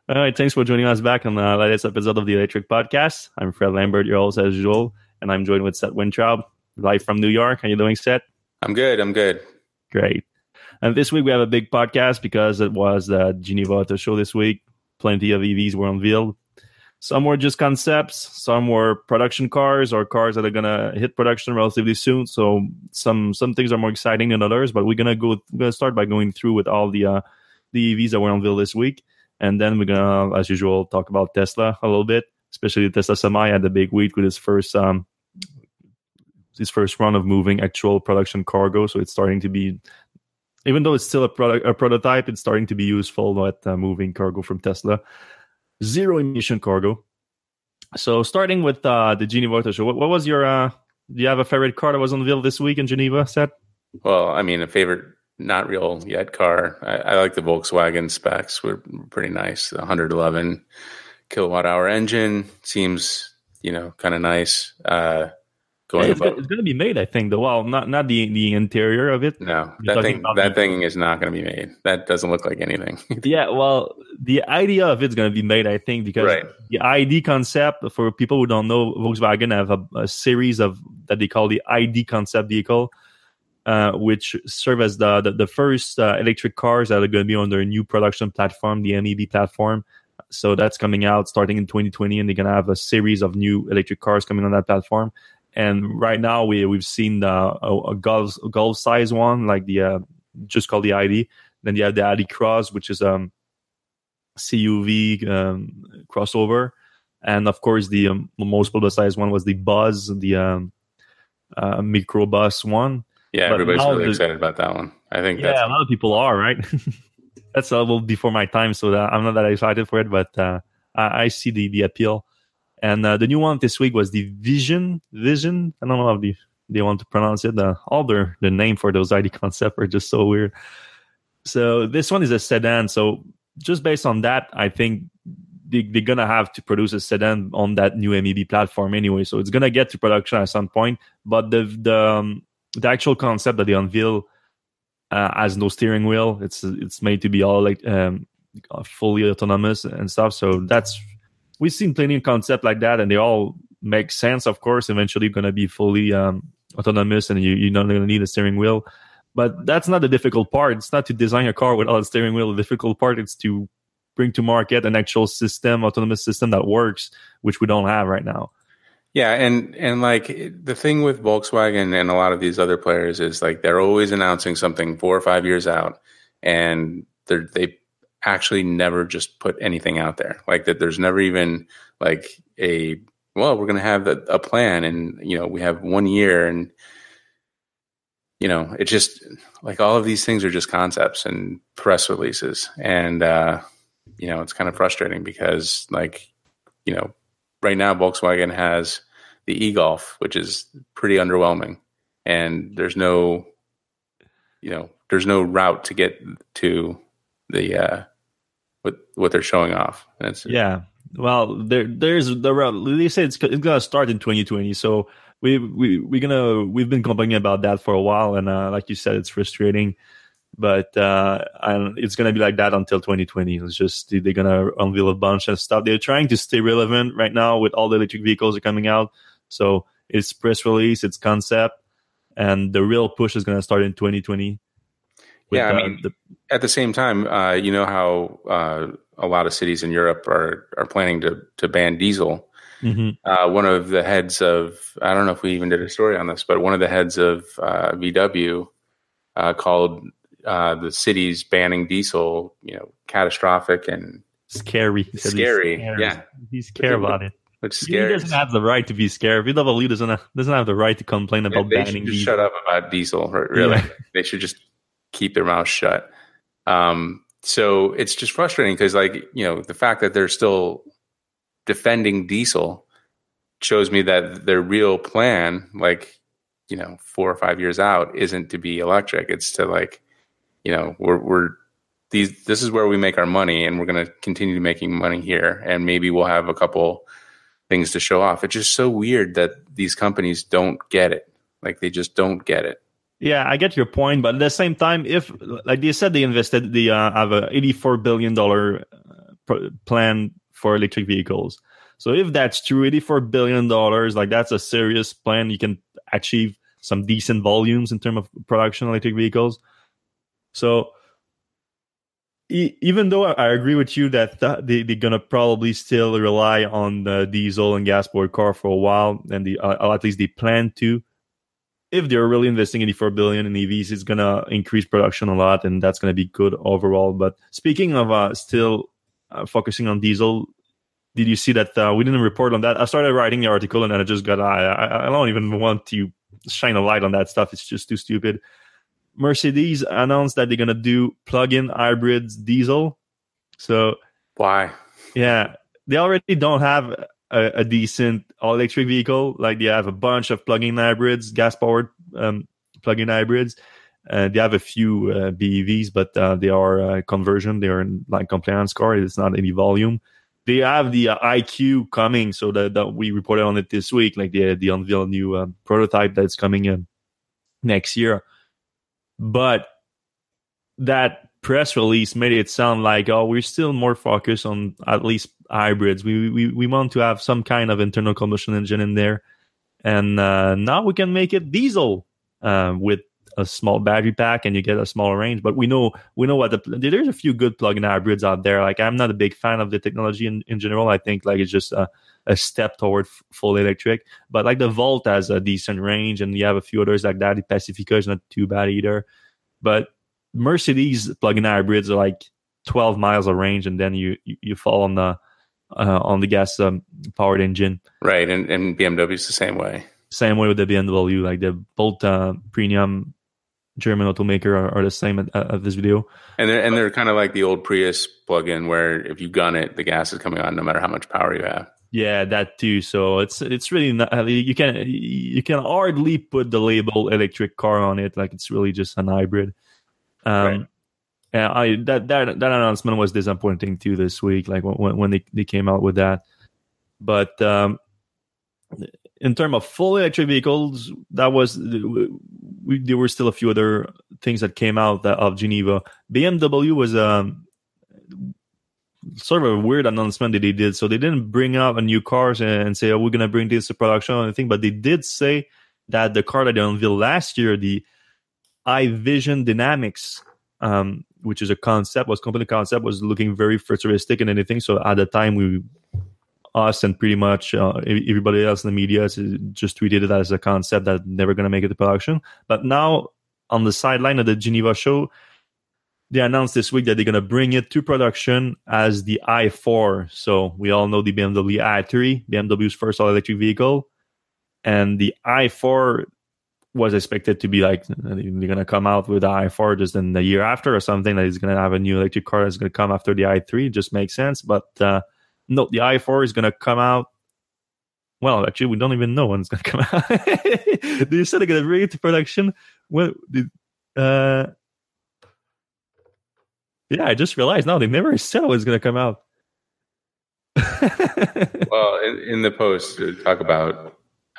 All right, thanks for joining us back on the latest episode of the Electric Podcast. I'm Fred Lambert, your host as usual, and I'm joined with Seth Wintraub, live from New York. How you doing, Seth? I'm good. Great. And this week we have a big podcast because it was the Geneva Auto Show this week. Plenty of EVs were unveiled. Some were just concepts, some were production cars or cars that are gonna hit production relatively soon. So some things are more exciting than others, but we're gonna start by going through with all the EVs that were unveiled this week. And then we're going to, as usual, talk about Tesla a little bit, especially the Tesla Semi had a big week with his first run of moving actual production cargo. So it's starting to be, even though it's still a prototype, it's starting to be useful at moving cargo from Tesla. Zero emission cargo. So starting with the Geneva Auto Show, what was your, do you have a favorite car that was unveiled this week in Geneva, Seth? Well, I mean, a favorite not real yet car. I like the Volkswagen specs. Were pretty nice. The 111 kilowatt hour engine seems, kind of nice. It's going to be made, I think. Though, well, not the interior of it. No, that thing is not going to be made. That doesn't look like anything. Yeah, well, the idea of it's going to be made, I think, because the ID concept, for people who don't know, Volkswagen have a series of that they call the ID concept vehicle. Which serve as the first electric cars that are going to be on their new production platform, the MEB platform. So that's coming out starting in 2020, and they're going to have a series of new electric cars coming on that platform. And right now we've seen a Golf size one, like the just called the ID. Then you have the ID Cross, which is CUV crossover, and of course the most publicized one was the Buzz, the microbus one. Yeah, but everybody's really excited about that one. I think a lot of people are, right? That's a little before my time, so I'm not that excited for it, but I see the appeal. And the new one this week was the Vision. I don't know how they want to pronounce it. All the name for those ID concepts are just so weird. So this one is a sedan. So just based on that, I think they're going to have to produce a sedan on that new MEB platform anyway. So it's going to get to production at some point. But the actual concept that they unveil has no steering wheel. It's made to be all like fully autonomous and stuff. So we've seen plenty of concepts like that, and they all make sense. Of course, eventually going to be fully autonomous, and you're not going to need a steering wheel. But that's not the difficult part. It's not to design a car without a steering wheel. The difficult part is to bring to market an actual system, autonomous system that works, which we don't have right now. Yeah, and like the thing with Volkswagen and a lot of these other players is like they're always announcing something 4 or 5 years out, and they actually never just put anything out there. Like that, there's never even like we're going to have a plan, and we have 1 year, and it's just like all of these things are just concepts and press releases, and it's kind of frustrating because right now, Volkswagen has the e-Golf, which is pretty underwhelming, and there's no route to get to the what they're showing off. Well, there's the route. They say it's gonna start in 2020, so we've been complaining about that for a while, and like you said, it's frustrating. But it's going to be like that until 2020. It's just they're going to unveil a bunch of stuff. They're trying to stay relevant right now with all the electric vehicles that are coming out. So it's press release, it's concept, and the real push is going to start in 2020. At the same time, how a lot of cities in Europe are planning to ban diesel. Mm-hmm. One of the heads of, I don't know if we even did a story on this, but one of the heads of VW called the cities banning diesel, catastrophic and scary. Scary. Yeah, he's scared about it. Which scary. He doesn't have the right to be scared. VW doesn't have the right to complain about banning diesel. Just shut up about diesel. Really, They should just keep their mouth shut. So it's just frustrating because, the fact that they're still defending diesel shows me that their real plan, 4 or 5 years out, isn't to be electric. It's to this is where we make our money, and we're going to continue making money here, and maybe we'll have a couple things to show off. It's just so weird that these companies don't get it. They just don't get it. Yeah, I get your point, but at the same time, if, like they said, they have a $84 billion plan for electric vehicles. So if that's true, $84 billion, like that's a serious plan. You can achieve some decent volumes in terms of production of electric vehicles. So even though I agree with you that they're going to probably still rely on the diesel and gas-powered car for a while, and at least they plan to, if they're really investing $84 billion in EVs, it's going to increase production a lot, and that's going to be good overall. But speaking of still focusing on diesel, did you see that we didn't report on that? I started writing the article, and then I just got I don't even want to shine a light on that stuff. It's just too stupid. Mercedes announced that they're going to do plug-in hybrids diesel. So why? Yeah, they already don't have a decent all-electric vehicle. Like they have a bunch of plug-in hybrids, gas-powered plug-in hybrids. They have a few BEVs, but they are conversion. They are like compliance car. It's not any volume. They have the IQ coming, so that we reported on it this week. Like they unveil a new prototype that's coming next year. But that press release made it sound like, oh, we're still more focused on at least hybrids. We want to have some kind of internal combustion engine in there, and now we can make it diesel with a small battery pack, and you get a smaller range. But we know what there's a few good plug-in hybrids out there. Like I'm not a big fan of the technology in general. I think like it's just a step toward full electric. But like the Volt has a decent range, and you have a few others like that. The Pacifica is not too bad either. But Mercedes plug-in hybrids are like 12 miles of range, and then you fall on the gas powered engine. Right, and BMW is the same way. Same way with the BMW. Like the both premium German automaker are the same at this video. And they're kind of like the old Prius plug-in, where if you gun it, the gas is coming on no matter how much power you have. Yeah, that too. So it's really not, you can hardly put the label electric car on it. Like it's really just an hybrid. Right. And that announcement was disappointing too this week. Like when they came out with that, but in terms of full electric vehicles, there were still a few other things that came out of Geneva. BMW was sort of a weird announcement that they did. So they didn't bring out a new cars and say, oh, we're going to bring this to production or anything, but they did say that the car that they unveiled last year, the iVision Dynamics, which is a company concept, was looking very futuristic and anything. So at the time, us and pretty much everybody else in the media just treated it as a concept that never going to make it to production. But now on the sideline of the Geneva show, they announced this week that they're going to bring it to production as the i4. So we all know the BMW i3, BMW's first all-electric vehicle. And the i4 was expected to be like, they're going to come out with the i4 just in the year after or something. That is going to have a new electric car that's going to come after the i3. It just makes sense. But no, the i4 is going to come out. Well, actually, we don't even know when it's going to come out. They said they're going to bring it to production. Yeah, I just realized now they never said it was going to come out. Well, in the post, talk about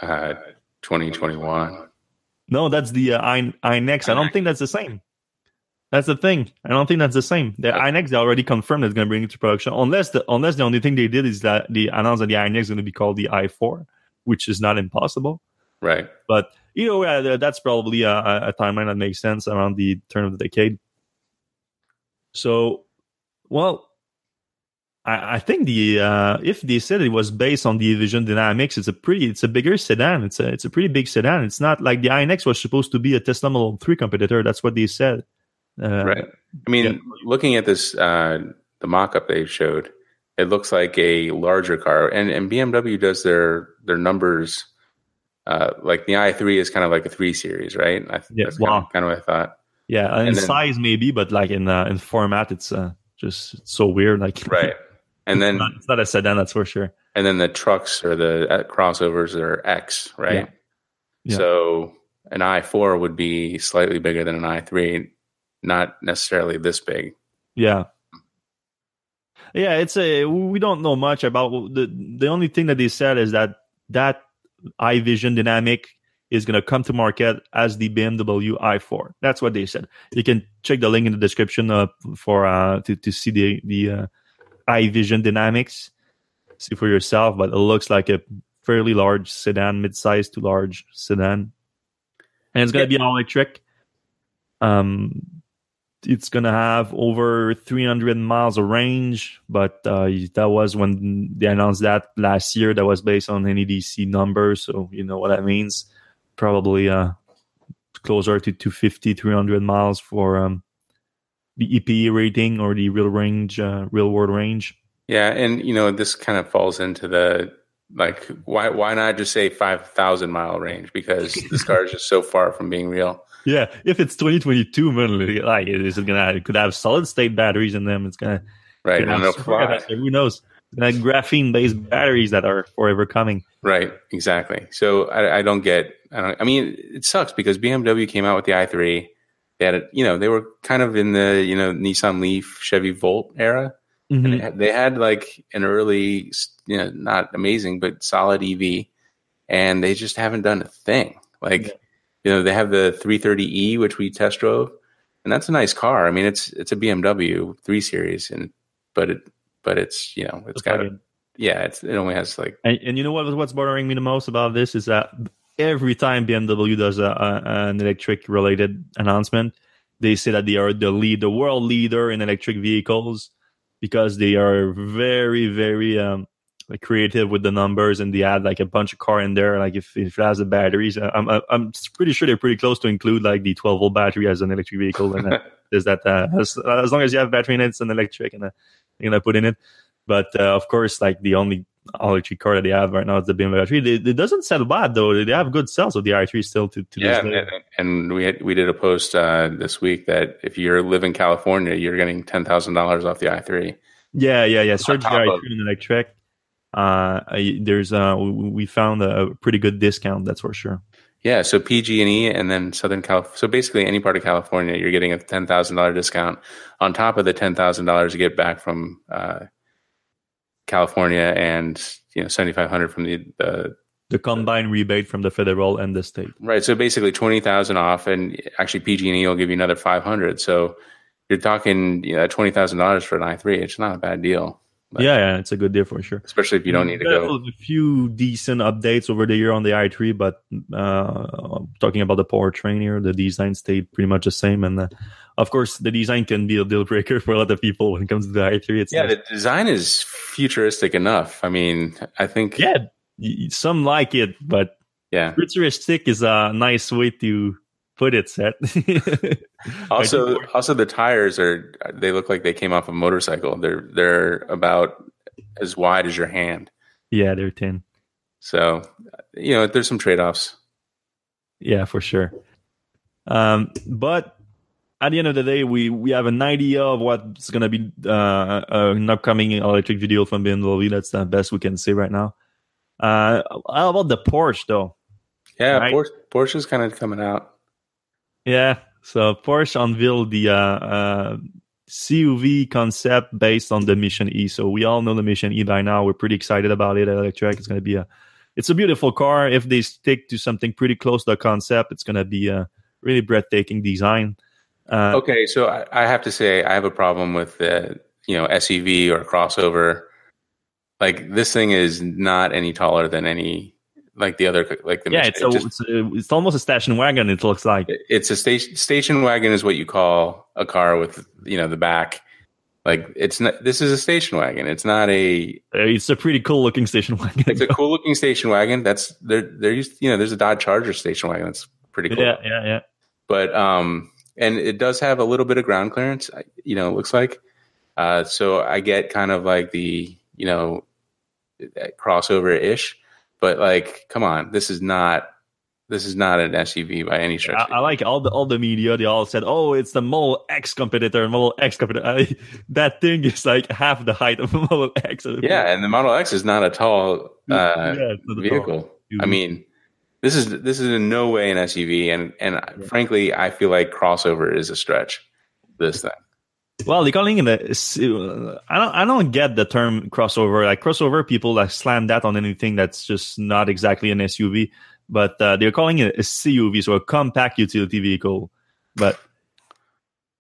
2021. No, that's the iNext. I don't think that's the same. That's the thing. I don't think that's the same. The iNext, they already confirmed it's going to bring it to production. Unless the only thing they did is that they announced that the iNext is going to be called the i4, which is not impossible. Right. But that's probably a timeline that makes sense around the turn of the decade. So, well, I think if they said it was based on the iVision Dynamics, it's a bigger sedan. It's a pretty big sedan. It's not like the iNext was supposed to be a Tesla Model 3 competitor. That's what they said. Right. I mean, looking at this, the mock-up they showed, it looks like a larger car, and BMW does their numbers. Like the i3 is kind of like a 3 Series, right? That's kind of what I thought. Yeah, and then, size maybe, but like in format, it's just so weird. Like right, and then it's not a sedan, that's for sure. And then the trucks or the crossovers are X, right? Yeah. So an i4 would be slightly bigger than an i3, not necessarily this big. Yeah. Yeah, we don't know much about the only thing that they said is that iVision Dynamic is going to come to market as the BMW i4. That's what they said. You can check the link in the description for to see the iVision Dynamics. See for yourself, but it looks like a fairly large sedan, mid-sized to large sedan, and it's going to be all electric. It's going to have over 300 miles of range, but that was when they announced that last year. That was based on NEDC numbers, so you know what that means. Probably closer to 250, 300 miles for the EPA rating or the real world range. Yeah, and you know this kind of falls into the like why not just say 5,000 mile range, because this car is just so far from being real. Yeah, if it's 2022, man, like it could have solid state batteries in them. It's gonna right. Who knows? Like graphene based batteries that are forever coming. Right, exactly. So I don't get. I mean, it sucks because BMW came out with the i3. They had they were kind of in the Nissan Leaf, Chevy Volt era. Mm-hmm. And they had like an early, not amazing but solid EV, and they just haven't done a thing. Like. Yeah. They have the 330e, which we test drove, and that's a nice car. I mean, it's a BMW 3 Series, but it's it's got it only has like. And you know what's bothering me the most about this is that every time BMW does an electric related announcement, they say that they are the world leader in electric vehicles because they are very, very creative with the numbers, and they add like a bunch of car in there. Like if it has the batteries, I'm pretty sure they're pretty close to include like the 12-volt battery as an electric vehicle. And there's that as long as you have battery in it, it's an electric, and you're gonna put in it. But of course, like the only electric car that they have right now is the BMW i3. It doesn't sell bad though. They have good sales of the i3 still to this day. And we did a post this week that if you live in California, you're getting $10,000 off the i3. Yeah. Search the i3 and electric. We found a pretty good discount, that's for sure. Yeah, so PG&E and then Southern California. So basically, any part of California, you're getting a $10,000 discount on top of the $10,000 you get back from California, and $7,500 from the combined rebate from the federal and the state. Right. So basically, $20,000 off, and actually PG&E will give you another $500. So you're talking $20,000 for an i3. It's not a bad deal. But yeah, it's a good deal for sure. Especially if you don't need to go. A few decent updates over the year on the i3, but talking about the powertrain here, the design stayed pretty much the same. And of course, the design can be a deal breaker for a lot of people when it comes to the i3. The design is futuristic enough. I mean, I think... Yeah, some like it, but futuristic is a nice way to put it, Seth. Also, the tires they look like they came off a motorcycle. They're about as wide as your hand. Yeah, they're thin. So, there's some trade-offs. Yeah, for sure. But at the end of the day, we have an idea of what's going to be an upcoming electric video from BMW. That's the best we can say right now. How about the Porsche, though? Yeah, right? Porsche's kind of coming out. Yeah, so Porsche unveiled the CUV concept based on the Mission E. So we all know the Mission E by now. We're pretty excited about it. Electric. It's going to be it's a beautiful car. If they stick to something pretty close to the concept, it's going to be a really breathtaking design. Okay, so I have to say I have a problem with the SUV or crossover. Like this thing is not any taller than any. Like the other, like the it's almost a station wagon. It looks like it's a station wagon is what you call a car with the back. Like it's not. This is a station wagon. It's not a. It's a pretty cool looking station wagon. It's a cool looking station wagon. That's they're used. There's a Dodge Charger station wagon. That's pretty cool. Yeah. But and it does have a little bit of ground clearance. It looks like. So I get kind of like the crossover ish. But like, come on, this is not an SUV by any stretch. I like all the media. They all said, "Oh, it's the Model X competitor." That thing is like half the height of a Model X. Yeah, and the Model X is not a tall vehicle. I mean, this is in no way an SUV, and frankly, I feel like crossover is a stretch. This thing. Well, they're calling it I don't get the term crossover. Like crossover, people like slam that on anything that's just not exactly an SUV. But they're calling it a CUV, so a compact utility vehicle. But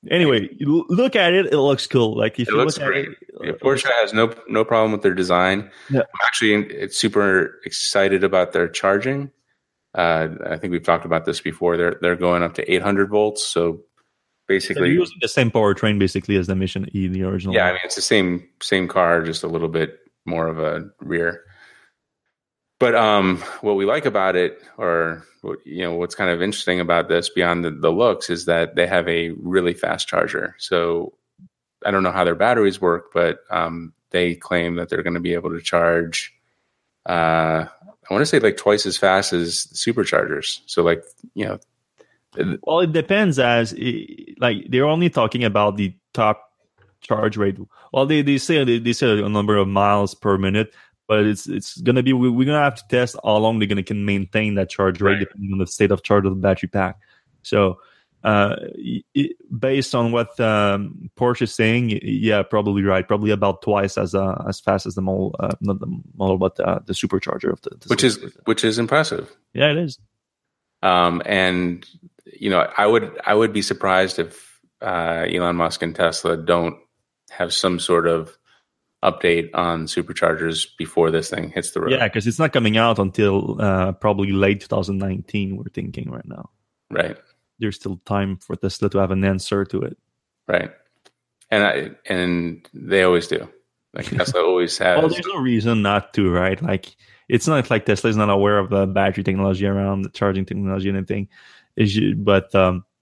Anyway, look at it. It looks cool. Like if it you looks look great. at it, Porsche has no problem with their design. Yeah. I'm actually super excited about their charging. I think we've talked about this before. They're going up to 800 volts. So basically, they're using the same powertrain basically as the Mission E, the original. Yeah, I mean it's the same car, just a little bit more of a rear. But what we like about it, or what's kind of interesting about this beyond the looks, is that they have a really fast charger. So I don't know how their batteries work, but they claim that they're going to be able to charge, I want to say like twice as fast as superchargers. So like, well, it depends like they're only talking about the top charge rate. Well, they say a number of miles per minute. But it's gonna be we're gonna have to test how long they're gonna can maintain that charge rate depending on the state of charge of the battery pack. So based on what Porsche is saying, yeah, probably right. Probably about twice as fast as the model, not the model, but the supercharger of the which is impressive. Yeah, it is. And I would be surprised if Elon Musk and Tesla don't have some sort of update on superchargers before this thing hits the road. Yeah, because it's not coming out until probably late 2019, we're thinking right now. Right. There's still time for Tesla to have an answer to it. Right. And they always do. Like Tesla always has. Well, there's no reason not to, right? Like it's not like Tesla is not aware of the battery technology around, the charging technology and anything. But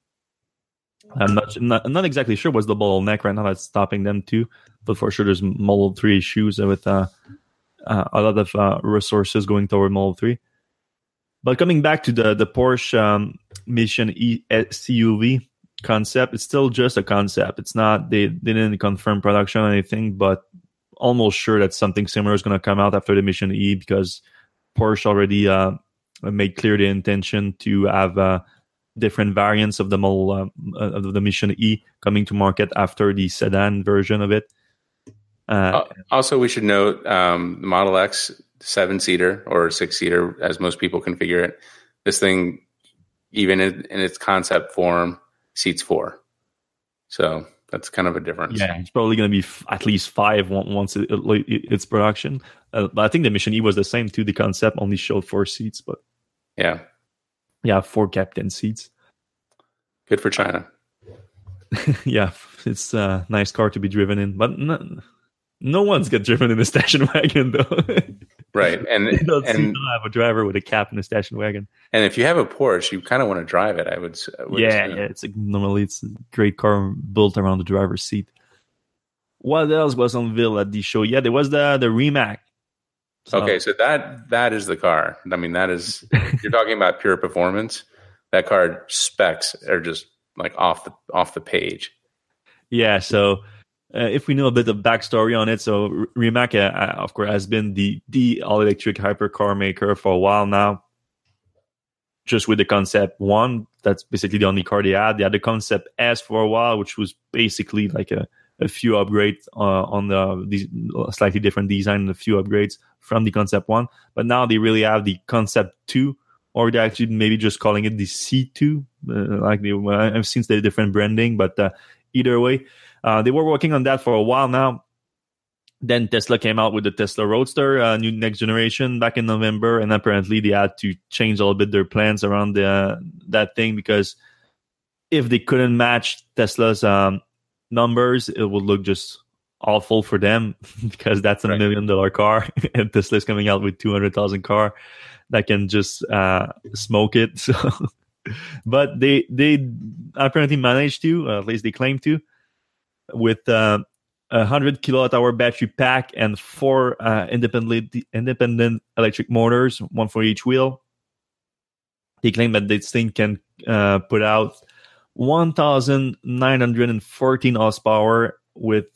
I'm not exactly sure what's the bottleneck right now that's stopping them too. But for sure, there's Model 3 issues with a lot of resources going toward Model 3. But coming back to the Porsche Mission E CUV concept, it's still just a concept. It's not, they didn't confirm production or anything, but almost sure that something similar is going to come out after the Mission E, because Porsche already made clear the intention to have different variants of the model of the Mission E coming to market after the sedan version of it. Also, we should note the Model X 7-seater or 6-seater, as most people configure it. This thing, even in its concept form, seats 4. So that's kind of a difference. Yeah, it's probably going to be at least 5 once it's production. But I think the Mission E was the same too. The concept only showed 4 seats, but yeah, 4 captain seats. Good for China. Yeah, it's a nice car to be driven in, but no one's get driven in a station wagon though. Right, and you don't have a driver with a cap in a station wagon. And if you have a Porsche, you kind of want to drive it. I would yeah. It's normally it's a great car built around the driver's seat. What else was unveiled at the show? Yeah, there was the Rimac. Okay, so that is the car. I mean, that is, you're talking about pure performance. That car specs are just like off the page. Yeah, so if we know a bit of backstory on it, so Rimac, of course, has been the all-electric hypercar maker for a while now. Just with the Concept 1, that's basically the only car they had. They had the Concept S for a while, which was basically like a few upgrades on the slightly different design and a few upgrades from the Concept 1. But now they really have the Concept 2, or they're actually maybe just calling it the C2. I've seen the different branding, but either way, they were working on that for a while now. Then Tesla came out with the Tesla Roadster, new next generation, back in November, and apparently they had to change a little bit their plans around that thing, because if they couldn't match Tesla's numbers, it would look just awful for them, because that's $1 million car, and Tesla's coming out with 200,000 car that can just smoke it. So, but they apparently managed to, at least they claim to, with 100 kilowatt-hour battery pack and 4 independent electric motors, one for each wheel. They claim that this thing can put out 1,914 horsepower with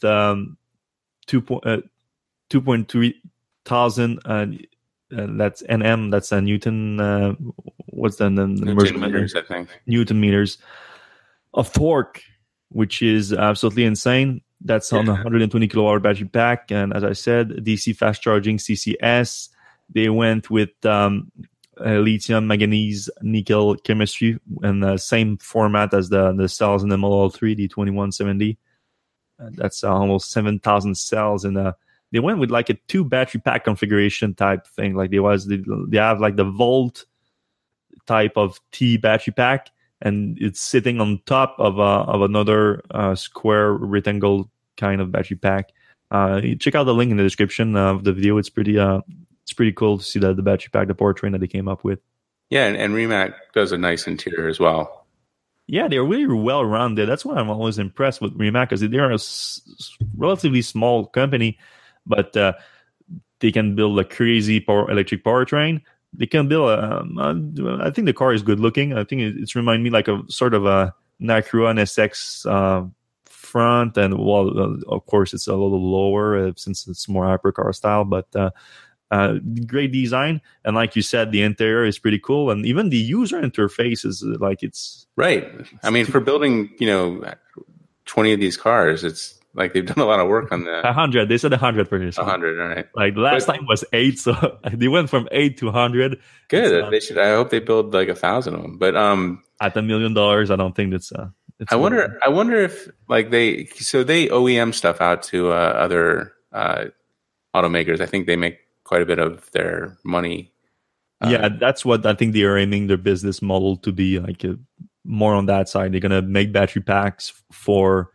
2.3 thousand. That's Nm. That's a Newton. What's the Newton meters? I think Newton meters of torque, which is absolutely insane. That's on a 120 kilowatt battery pack, and as I said, DC fast charging CCS. They went with lithium, manganese, nickel chemistry, and the same format as the cells in the Model 3, the 2170. That's almost 7,000 cells, and they went with like a 2 battery pack configuration type thing. Like they have like the Volt type of T battery pack, and it's sitting on top of another square rectangle kind of battery pack. Check out the link in the description of the video. It's pretty cool to see the battery pack, the powertrain that they came up with. Yeah, and Rimac does a nice interior as well. Yeah, they're really well rounded. That's why I'm always impressed with Rimac, because they're a relatively small company, but they can build a crazy electric powertrain. They can build I think the car is good looking. I think it's remind me like a sort of a Acura NSX front, and of course it's a little lower since it's more hypercar style, but great design. And like you said, the interior is pretty cool, and even the user interface is like it's right. I mean, for building 20 of these cars, it's like they've done a lot of work on that. 100. They said 100 for this. 100, all right. Like last time was 8, so they went from 8 to 100. Good. They should. I hope they build like 1,000 of them. But at $1 million, I don't think it's. I wonder if like they OEM stuff out to other automakers. I think they make quite a bit of their money. Yeah, that's what I think they are aiming their business model to be, like more on that side. They're gonna make battery packs for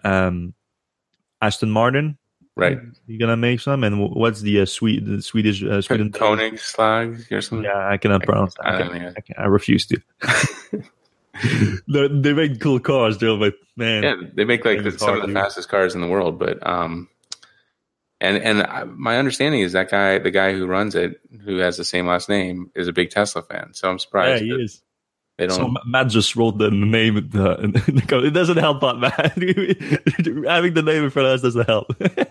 Aston Martin, right? You're gonna make some, and what's the Swedish Sweden Koenigsegg or something? Yeah, I cannot pronounce that. I refuse to. They make cool cars, though, but man, yeah, they make like some of the fastest cars in the world. But and my understanding is that the guy who runs it, who has the same last name, is a big Tesla fan. So I'm surprised. Yeah, he is. They don't. So Matt just wrote the name. It doesn't help, Matt. Having the name in front of us doesn't help.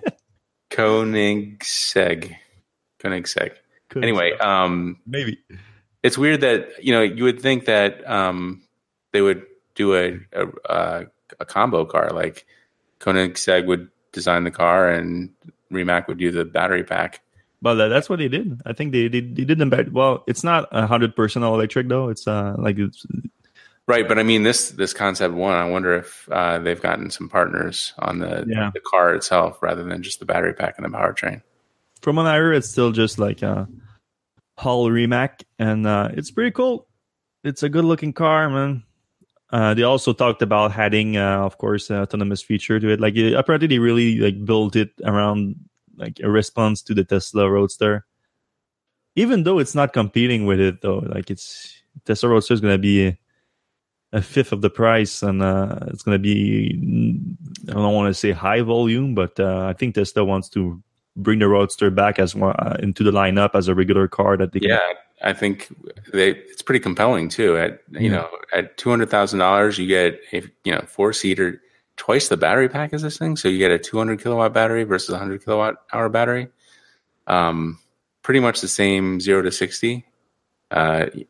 Koenigsegg. Anyway, maybe it's weird that you would think that they would do a combo car, like Koenigsegg would design the car and Rimac would do the battery pack. Well, that's what they did. I think they did them better. Well, it's not 100% all electric though. It's it's right. But I mean, this concept one, I wonder if they've gotten some partners on the car itself rather than just the battery pack and the powertrain. From what I heard, it's still just like a Hull Rimac, and it's pretty cool. It's a good looking car, man. They also talked about adding, of course, autonomous feature to it. Like apparently, they really like built it around like a response to the Tesla Roadster. Even though it's not competing with it, though, like Tesla Roadster is going to be a fifth of the price, and it's going to be, I don't want to say high volume, but I think Tesla wants to bring the Roadster back as into the lineup as a regular car that they can. Yeah, I think it's pretty compelling too. At $200,000, you get a 4-seater, twice the battery pack as this thing. So you get a 200 kilowatt battery versus a 100 kilowatt hour battery. Pretty much the same 0 to 60. When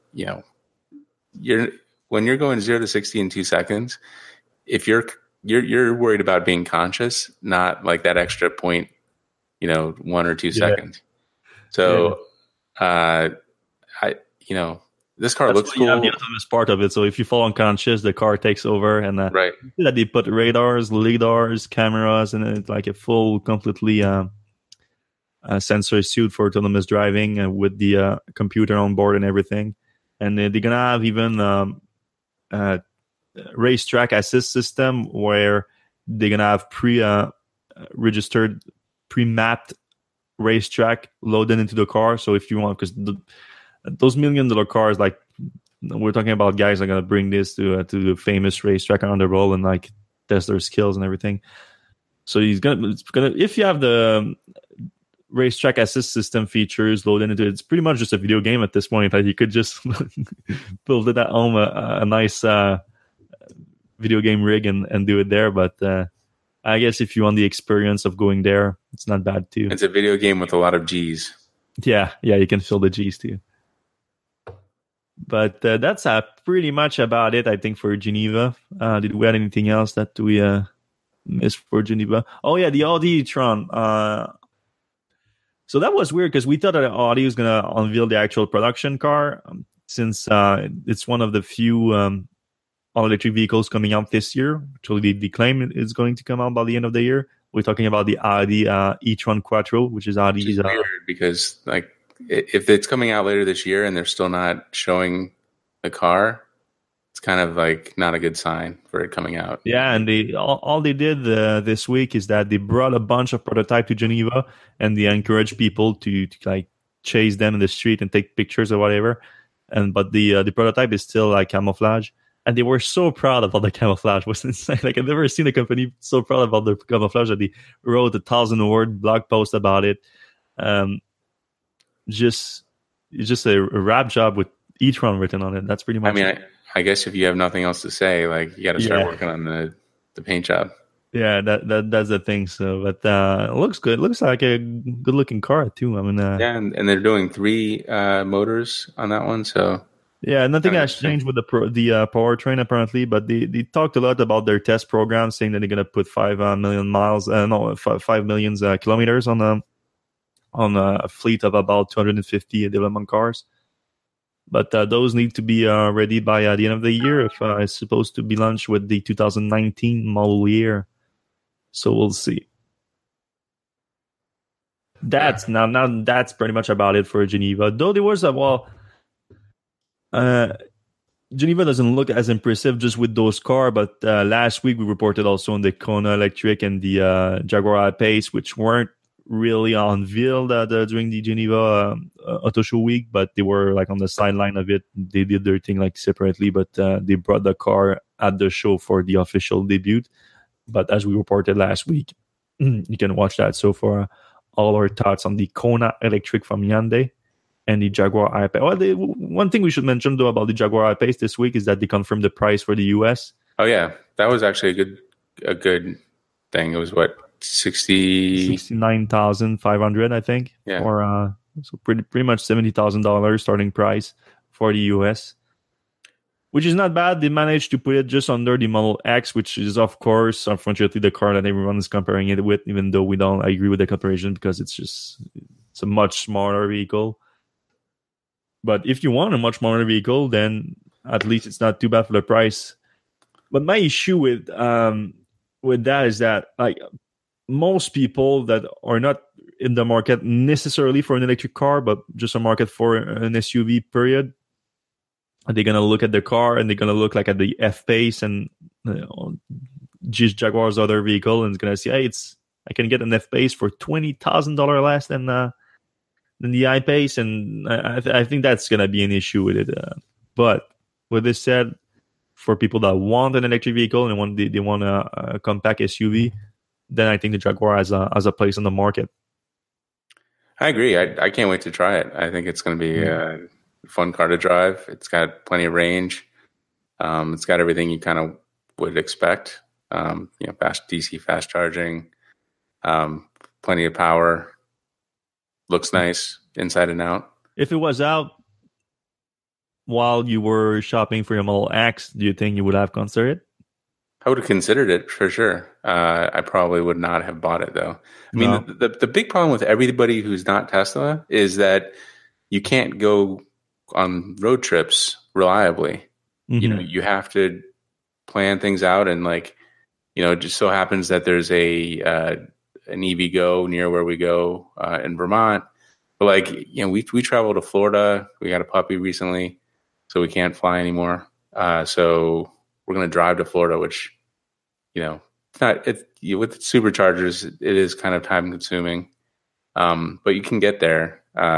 you're going 0 to 60 in 2 seconds, if you're worried about being conscious, not like that extra point, 1 or 2 seconds. So, this car looks cool. You have the autonomous part of it. So if you fall unconscious, the car takes over, and right. That they put radars, lidars, cameras, and it's like a full, completely sensor suit for autonomous driving with the computer on board and everything. And they're gonna have even racetrack assist system where they're gonna have registered, pre-mapped racetrack loaded into the car. So if you want, because those $1 million cars, like we're talking about, guys are gonna bring this to the famous racetrack around the world and like test their skills and everything. So it's gonna if you have the racetrack assist system features loaded into it, it's pretty much just a video game at this point. That you could just build it at home, a nice video game rig and do it there. But I guess if you want the experience of going there, it's not bad too. It's a video game with a lot of G's. Yeah, you can feel the G's too. But that's pretty much about it, I think, for Geneva. Did we add anything else that we missed for Geneva? Oh yeah, the Audi e-tron. So that was weird because we thought that Audi was going to unveil the actual production car since it's one of the few all-electric vehicles coming out this year. Actually, the claim is going to come out by the end of the year. We're talking about the Audi e-tron Quattro, which is Audi's... Which is weird because like if it's coming out later this year and they're still not showing the car, it's kind of like not a good sign for it coming out. Yeah, and all they did this week is that they brought a bunch of prototype to Geneva, and they encouraged people to like chase them in the street and take pictures or whatever. But the prototype is still like camouflage, and they were so proud about the camouflage. It was insane. Like I've never seen a company so proud about the camouflage that they wrote a 1,000-word blog post about it. It's just a rap job with e-tron written on it. That's pretty much. I mean, I guess if you have nothing else to say, like you got to start working on the paint job. Yeah, that's the thing. So, but it looks good. It looks like a good looking car too. I mean, and they're doing 3 motors on that one. So yeah, nothing has changed with the powertrain apparently. But they talked a lot about their test program, saying that they're gonna put 5 million miles, 5 million kilometers on a fleet of about 250 development cars. But those need to be ready by the end of the year. If it's supposed to be launched with the 2019 model year, so we'll see. That's that's pretty much about it for Geneva. Though there was Geneva doesn't look as impressive just with those cars. But last week we reported also on the Kona Electric and the Jaguar I-Pace, which weren't really unveiled during the Geneva Auto Show week, but they were like on the sideline of it. They did their thing like separately, but they brought the car at the show for the official debut. But as we reported last week, you can watch that. So for all our thoughts on the Kona Electric from Hyundai and the Jaguar I-Pace. One thing we should mention though about the Jaguar I-Pace this week is that they confirmed the price for the US. Oh yeah, that was actually a good thing. It was what? 69,500, I think. Yeah. Or so pretty much $70,000 starting price for the US, which is not bad. They managed to put it just under the Model X, which is of course, unfortunately, the car that everyone is comparing it with. Even though we don't agree with the comparison because it's a much smaller vehicle. But if you want a much smaller vehicle, then at least it's not too bad for the price. But my issue with that is that like most people that are not in the market necessarily for an electric car, but just a market for an SUV period, they're going to look at the car and they're going to look like at the F-Pace and Jaguar's other vehicle, and it's going to say, hey, I can get an F-Pace for $20,000 less than the I-Pace, and I think that's going to be an issue with it. But with this said, for people that want an electric vehicle and they want a compact SUV, then I think the Jaguar has a place in the market. I agree. I can't wait to try it. I think it's going to be a fun car to drive. It's got plenty of range. It's got everything you kind of would expect. Fast DC fast charging, plenty of power. Looks nice inside and out. If it was out while you were shopping for your Model X, do you think you would have considered it? I would have considered it for sure. I probably would not have bought it though. I mean, the big problem with everybody who's not Tesla is that you can't go on road trips reliably. Mm-hmm. You have to plan things out, and it just so happens that there's an EVgo near where we go in Vermont. But we travel to Florida. We got a puppy recently, so we can't fly anymore. So we're going to drive to Florida, which, it's not with superchargers, it is kind of time consuming. But you can get there.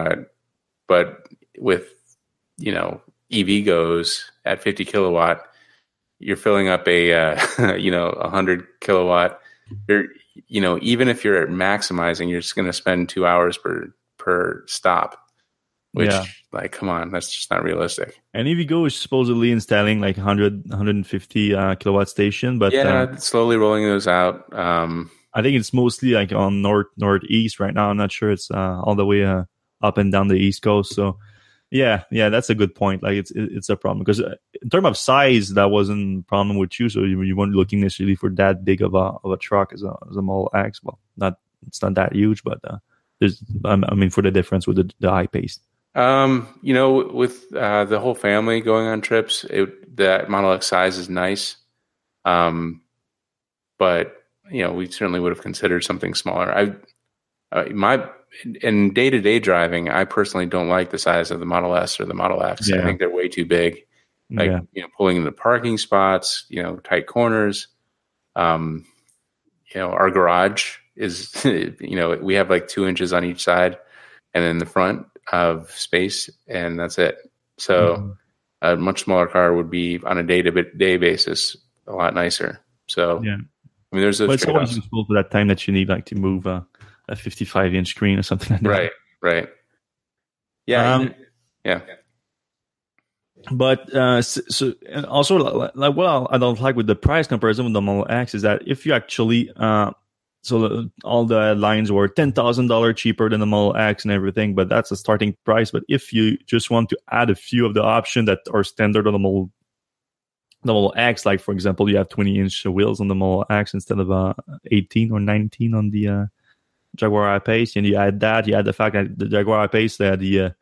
But with, EVgos at 50 kilowatt, you're filling up a 100 kilowatt. Even if you're maximizing, you're just going to spend 2 hours per stop. Which, come on, that's just not realistic. And EVgo is supposedly installing 150 kilowatt station, but slowly rolling those out. I think it's mostly on northeast right now. I'm not sure it's all the way up and down the East Coast. So, yeah, that's a good point. It's a problem because in terms of size, that wasn't a problem with you. So you weren't looking necessarily for that big of a truck as a Model X. Well, it's not that huge, but For the difference with the I-Pace. With the whole family going on trips, that Model X size is nice. But we certainly would have considered something smaller. In day-to-day driving, I personally don't like the size of the Model S or the Model X. Yeah. I think they're way too big. Pulling into parking spots, tight corners. Our garage is, we have like 2 inches on each side, and then the front of space, and that's it. So a much smaller car would be on a day-to-day basis a lot nicer. So there's a. But it's always useful for that time that you need like to move a 55-inch screen or something like that. Right. Yeah. But so also like what I don't like with the price comparison with the Model X is that if you actually all the lines were $10,000 cheaper than the Model X and everything, but that's a starting price. But if you just want to add a few of the options that are standard on the Model X, like for example, you have 20-inch wheels on the Model X instead of 18 or 19 on the Jaguar I-Pace, and you add the fact that the Jaguar I-Pace, the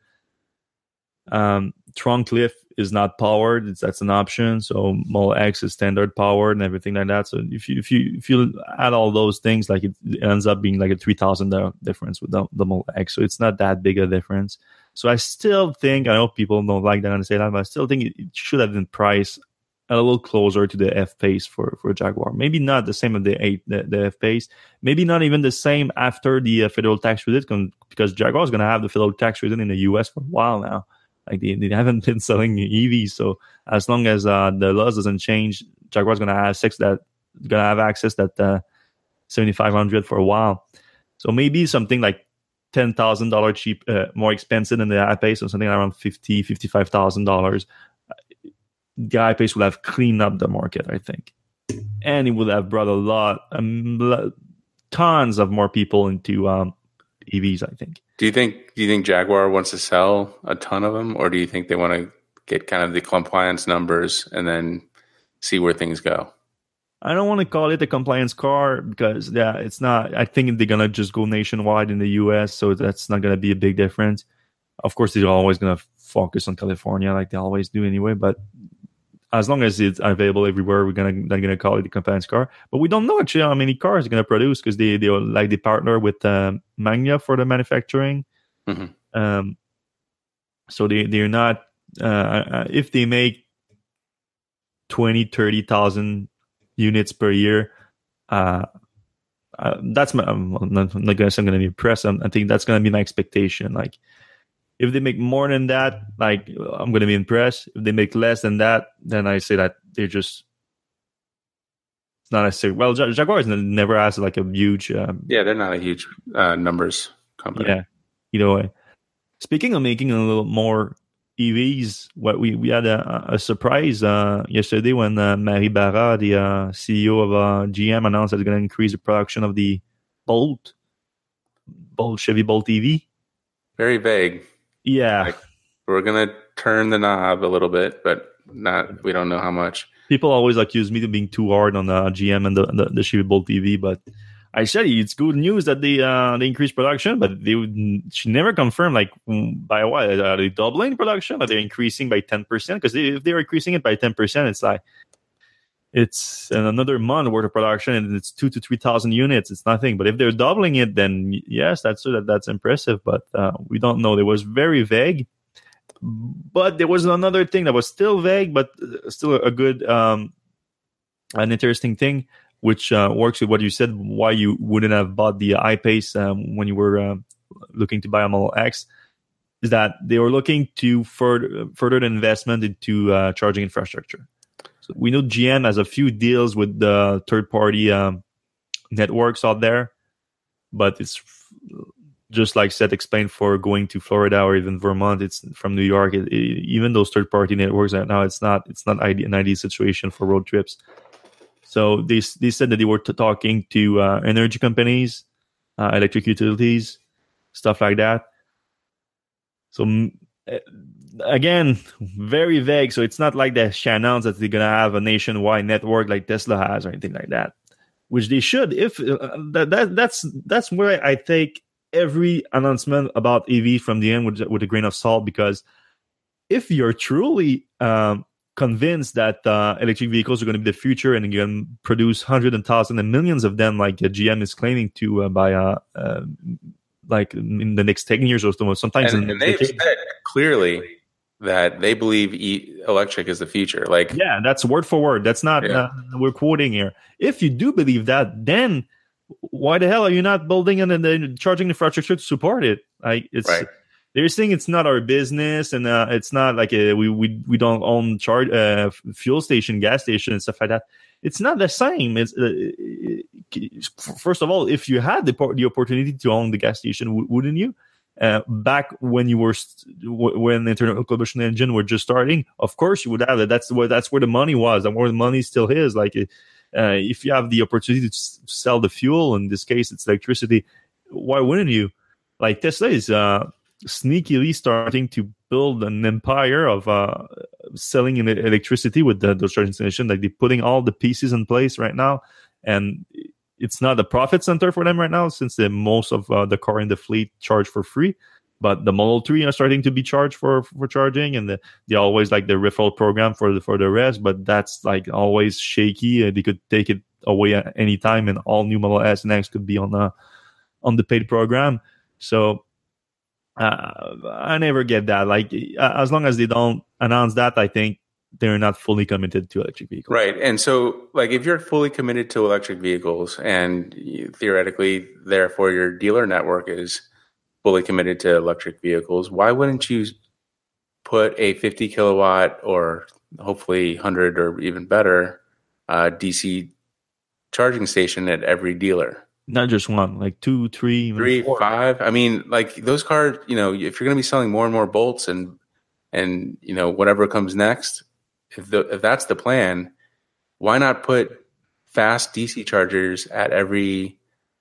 trunk lift is not powered. That's an option. So Model X is standard powered and everything like that. So if you add all those things, like it ends up being like a $3,000 difference with the Model X. So it's not that big a difference. So I still think, I know people don't like that and say that, but I still think it should have been priced a little closer to the F-Pace for Jaguar. Maybe not the same as the F-Pace. Maybe not even the same after the federal tax credit, because Jaguar is going to have the federal tax credit in the US for a while now. Like they haven't been selling EVs, so as long as the laws doesn't change, Jaguar's going to have access that $7,500 for a while. So maybe something like $10,000 cheap, more expensive than the I-Pace, or something around $55,000. The I-Pace would have cleaned up the market, I think, and it would have brought tons of more people into EVs, I think. Do you think Jaguar wants to sell a ton of them, or do you think they want to get kind of the compliance numbers and then see where things go? I don't want to call it a compliance car because it's not. I think they're gonna just go nationwide in the US, so that's not gonna be a big difference. Of course, they're always gonna focus on California like they always do anyway, but as long as it's available everywhere, they're gonna call it a compliance car. But we don't know actually how many cars they're gonna produce because they partner with Magna for the manufacturing. Mm-hmm. So they're not. If they make 20,000-30,000 units per year, that's my. I'm not gonna say I'm gonna be impressed. I think that's gonna be my expectation. Like, if they make more than that, like, I'm going to be impressed. If they make less than that, then I say that they're just not necessarily. Well, Jaguar never has like a huge. They're not a huge numbers company. Yeah, either way. Speaking of making a little more EVs, what we had a surprise yesterday when Marie Barra, the CEO of GM, announced that they're going to increase the production of the Chevy Bolt EV. Very vague. Yeah, like, we're gonna turn the knob a little bit, but we don't know how much. People always accuse me of being too hard on the GM and the Chevy Bolt EV, but I said it's good news that they increased production, but she never confirmed like by what are they doubling production? Are they increasing by 10%? Because if they're increasing it by 10%, it's like it's another month worth of production, and it's 2,000 to 3,000 units. It's nothing. But if they're doubling it, then yes, that's impressive. But we don't know. It was very vague. But there was another thing that was still vague, but still a good, an interesting thing, which works with what you said. Why you wouldn't have bought the I-Pace when you were looking to buy a Model X is that they were looking to further the investment into charging infrastructure. So we know GM has a few deals with the third-party networks out there, but it's just like Seth explained for going to Florida or even Vermont. It's from New York. Even those third-party networks now, it's not an ideal situation for road trips. So they said that they were talking to energy companies, electric utilities, stuff like that. So. Again, very vague. So it's not like she announced that they're gonna have a nationwide network like Tesla has or anything like that, which they should. If that's where I think every announcement about EV from the end with a grain of salt, because if you're truly convinced that electric vehicles are going to be the future and you can produce hundreds and thousands and millions of them, like GM is claiming to by like in the next 10 years or so, sometimes. And they've said clearly that they believe electric is the future. Like, yeah, that's word for word. That's not we're quoting here. If you do believe that, then why the hell are you not building the charging infrastructure to support it? Like, it's right. They're saying it's not our business, and it's not like we don't own fuel station, gas station, and stuff like that. It's not the same. It's first of all, if you had the opportunity to own the gas station, wouldn't you? Back when you were when the internal combustion engine were just starting, of course you would have it. That's where the money was, and where the money still is. Like, if you have the opportunity to sell the fuel, in this case it's electricity, why wouldn't you? Like, Tesla is sneakily starting to build an empire of selling electricity with those charging stations. Like, they're putting all the pieces in place right now, and it's not a profit center for them right now, since most of the car in the fleet charge for free. But the Model 3 are starting to be charged for charging, and they always like the referral program for the rest. But that's like always shaky. They could take it away at any time, and all new Model S and X could be on the paid program. So I never get that. Like, as long as they don't announce that, I think they're not fully committed to electric vehicles. Right. And so, like, if you're fully committed to electric vehicles, and theoretically, therefore, your dealer network is fully committed to electric vehicles, why wouldn't you put a 50 kilowatt or hopefully 100 or even better DC charging station at every dealer? Not just one, like 2, 3, 4. 5. I mean, like, those cars, if you're going to be selling more and more Bolts and whatever comes next, if that's the plan, why not put fast DC chargers at every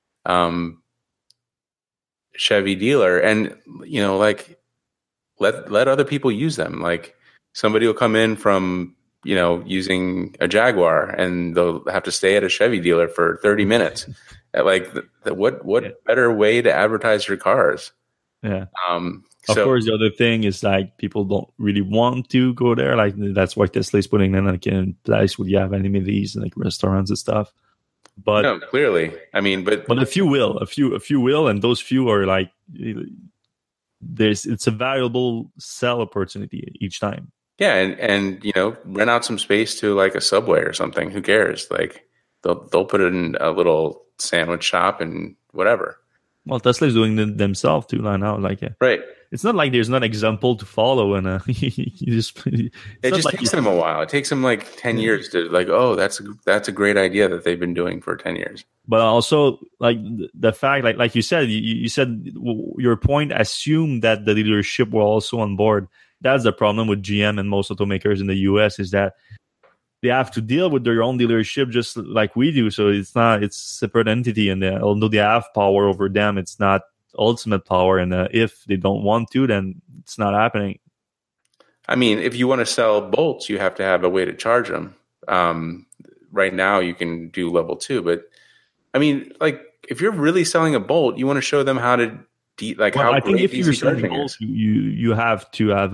Chevy dealer, and like, let other people use them. Like, somebody will come in from using a Jaguar, and they'll have to stay at a Chevy dealer for 30 minutes. Like, what better way to advertise your cars? Yeah. Of course, the other thing is, like, people don't really want to go there. Like, that's why Tesla is putting in like a place where you have amenities and like restaurants and stuff. But no, clearly, I mean, but a few will, and those few are like, it's a valuable sell opportunity each time. Yeah, and rent out some space to like a Subway or something. Who cares? Like, they'll put it in a little sandwich shop and whatever. Well, Tesla's doing it themselves too now. Like, right. It's not like there's not example to follow, and it just takes them a while. It takes them like 10 years to like, oh, that's a great idea that they've been doing for 10 years. But also, like, the fact, like you said, you said your point assumed that the dealership were also on board. That's the problem with GM and most automakers in the US, is that they have to deal with their own dealership just like we do. So it's a separate entity, and although they have power over them, it's not ultimate power. And if they don't want to, then it's not happening. I mean, if you want to sell Bolts, you have to have a way to charge them. Right now, you can do level 2, but I mean, like, if you're really selling a Bolt, you want to show them how to. I think if you're selling Bolts, you have to have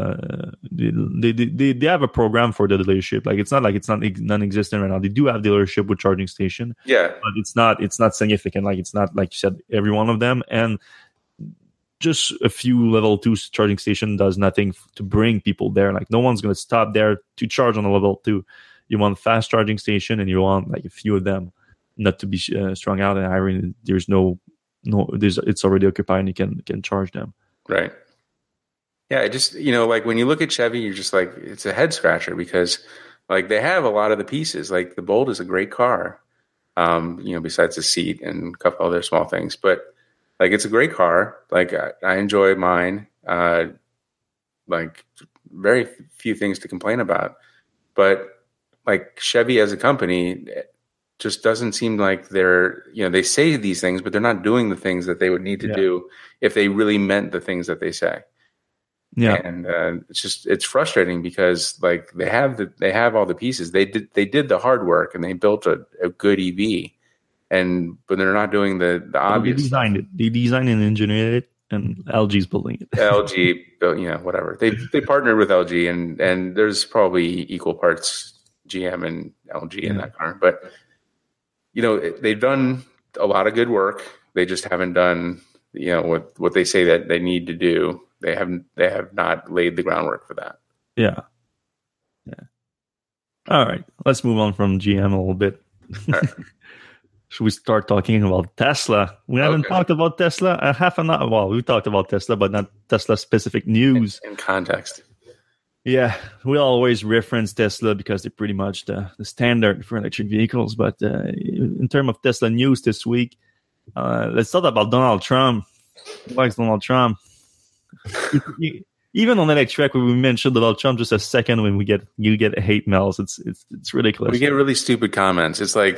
they have a program for the dealership. Like, it's not non-existent right now. They do have dealership with charging station. Yeah, but it's not significant. Like, it's not, like you said, every one of them, and just a few level 2 charging station does nothing to bring people there. Like, no one's going to stop there to charge on a level 2. You want fast charging station, and you want like a few of them, not to be strung out. And there's it's already occupied, and you can charge them. Right. Yeah, it just, like, when you look at Chevy, you're just like, it's a head scratcher, because like, they have a lot of the pieces. Like, the Bolt is a great car, besides the seat and a couple other small things, but like, it's a great car. Like, I enjoy mine. Like, very few things to complain about, but like, Chevy as a company just doesn't seem like they say these things, but they're not doing the things that they would need to do if they really meant the things that they say. Yeah. And it's frustrating, because like, they have all the pieces. They did the hard work, and they built a good EV, but they're not doing the obvious. They designed it. They designed and engineered it, and LG's building it. LG, whatever. They partnered with LG, and there's probably equal parts GM and LG in that car. But they've done a lot of good work. They just haven't done what they say that they need to do. They have not laid the groundwork for that. Yeah. All right, let's move on from GM a little bit. Right. Should we start talking about Tesla? We haven't talked about Tesla half an hour. Well, we talked about Tesla, but not Tesla specific news. In context. Yeah, we always reference Tesla because they're pretty much the standard for electric vehicles. But in terms of Tesla news this week, let's talk about Donald Trump. Who likes Donald Trump? Even on electric, when we mentioned Donald Trump just a second, when you get hate mails, it's ridiculous. We get really stupid comments. It's like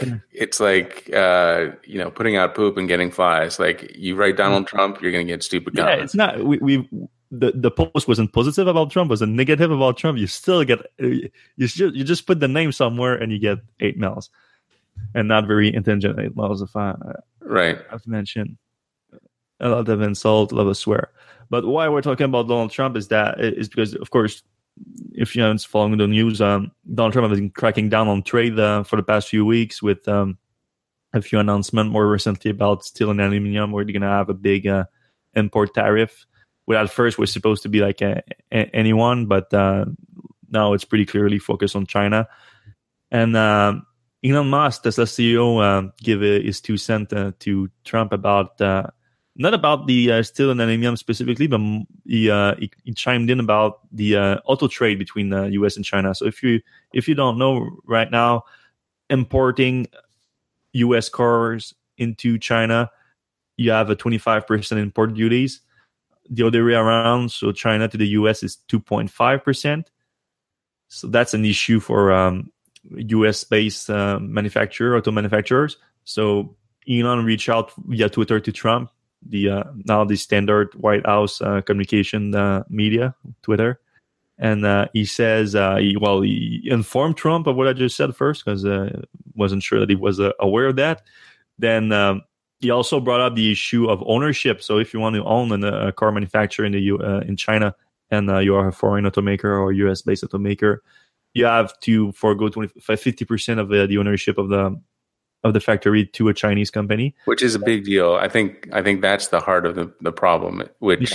putting out poop and getting flies. Like you write Donald Trump, you're going to get stupid comments. It's not. The post wasn't positive about Trump, was a negative about Trump. You still get you just put the name somewhere and you get hate mails, and not very intelligent hate mails. If I've mentioned a lot of insult, a lot of swear. But why we're talking about Donald Trump is because, of course, if you haven't following the news, Donald Trump has been cracking down on trade for the past few weeks with a few announcements more recently about steel and aluminum, where they're going to have a big import tariff. Well, at first was supposed to be like anyone, but now it's pretty clearly focused on China. And Elon Musk, Tesla CEO, give his 2 cents to Trump about... not about the steel and aluminum specifically, but he chimed in about the auto trade between the U.S. and China. So if you don't know right now, importing U.S. cars into China, you have a 25% import duties. The other way around, so China to the U.S. is 2.5%. So that's an issue for U.S.-based auto manufacturers. So Elon reached out via Twitter to Trump, now the standard White House communication media, Twitter, and he says he informed Trump of what I just said first because wasn't sure that he was aware of that. Then he also brought up the issue of ownership. So if you want to own a car manufacturer in China and you are a foreign automaker or US based automaker, you have to forego 50% of the ownership of the factory to a Chinese company, which is a big deal. I think that's the heart of the problem, which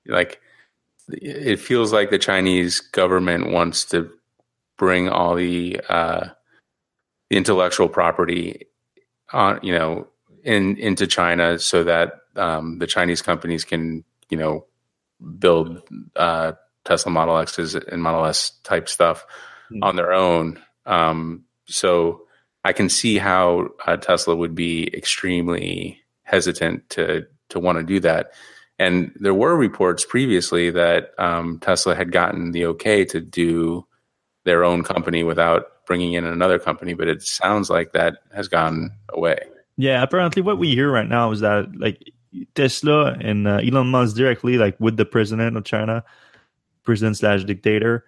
it feels like the Chinese government wants to bring all the intellectual property on, into China so that the Chinese companies can, build Tesla Model X's and Model S type stuff on their own. So I can see how Tesla would be extremely hesitant to want to do that. And there were reports previously that Tesla had gotten the okay to do their own company without bringing in another company, but it sounds like that has gone away. Yeah, apparently what we hear right now is that Tesla and Elon Musk directly, with the president of China, president/dictator,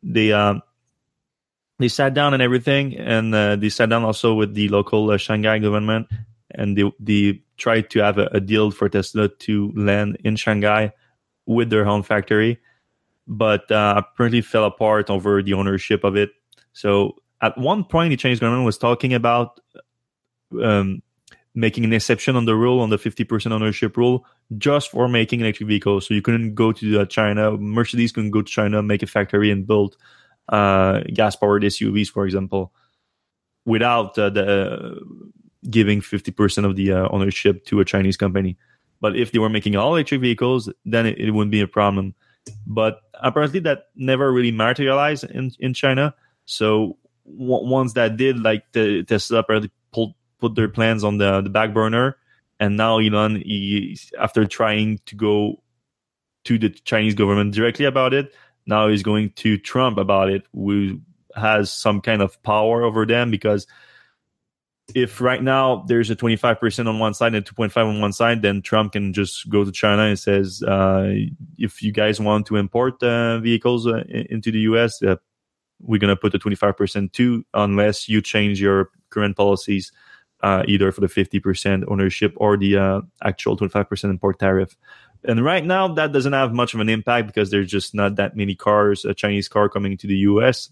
they sat down and everything, and they sat down also with the local Shanghai government, and they tried to have a deal for Tesla to land in Shanghai with their own factory, but apparently fell apart over the ownership of it. So at one point, the Chinese government was talking about making an exception on the rule, on the 50% ownership rule, just for making electric vehicles. So you couldn't go to China, Mercedes couldn't go to China, make a factory and build gas-powered SUVs, for example, without giving 50% of the ownership to a Chinese company. But if they were making all electric vehicles, then it wouldn't be a problem. But apparently that never really materialized in China. So once that did, the Tesla apparently put their plans on the back burner. And now Elon, after trying to go to the Chinese government directly about it, now he's going to Trump about it, who has some kind of power over them. Because if right now there's a 25% on one side and 2.5% on one side, then Trump can just go to China and says, if you guys want to import vehicles into the U.S., we're going to put the 25% too, unless you change your current policies either for the 50% ownership or the actual 25% import tariff. And right now, that doesn't have much of an impact because there's just not that many cars, a Chinese car coming to the U.S.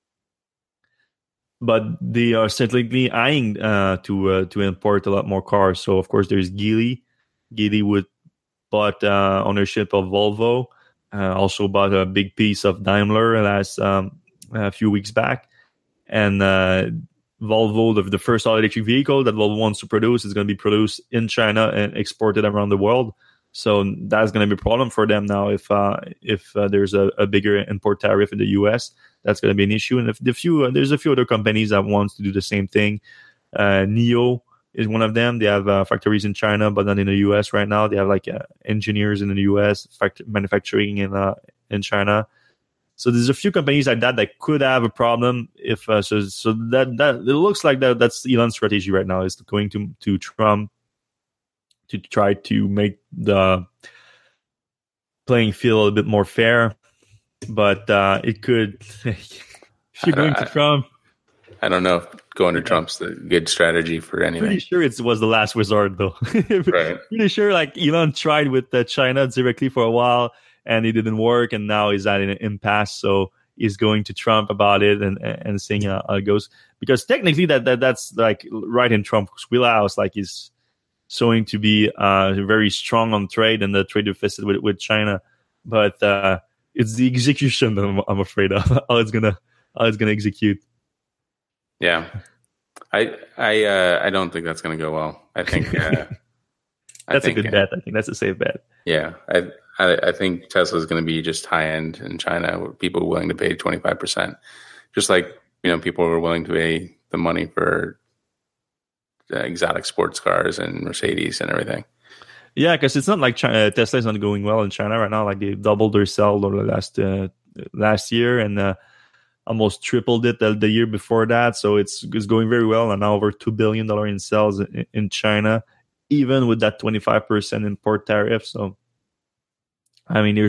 But they are certainly eyeing to import a lot more cars. So, of course, there's Geely. Geely bought ownership of Volvo, also bought a big piece of Daimler a few weeks back. And Volvo, the first all-electric vehicle that Volvo wants to produce, is going to be produced in China and exported around the world. So that's going to be a problem for them now if there's a bigger import tariff in the U.S. That's going to be an issue. And there's a few other companies that want to do the same thing. NIO is one of them. They have factories in China, but not in the U.S. right now. They have engineers in the U.S., manufacturing in China. So there's a few companies like that could have a problem if so that it looks like that's Elon's strategy right now, is going to Trump to try to make the playing field a little bit more fair. But it could, if you're going to Trump. I don't know if going to Trump's the good strategy for anything. Pretty sure it was the last resort, though. Right. Pretty sure Elon tried with China directly for a while and it didn't work, and now he's at an impasse. So he's going to Trump about it and seeing how it goes. Because technically that's right in Trump's wheelhouse. He's showing to be very strong on trade and the trade deficit with China, but it's the execution that I'm afraid of. how it's gonna execute. Yeah, I don't think that's gonna go well. I think that's a good bet. I think that's a safe bet. Yeah, I think Tesla is going to be just high end in China, where people are willing to pay 25%, just like people were willing to pay the money for exotic sports cars and Mercedes and everything. Yeah, because it's not like Tesla's not going well in China right now. They doubled their sales over the last year and almost tripled it the year before that. So it's going very well, and now over $2 billion in sales in China, even with that 25% import tariff. So, I mean,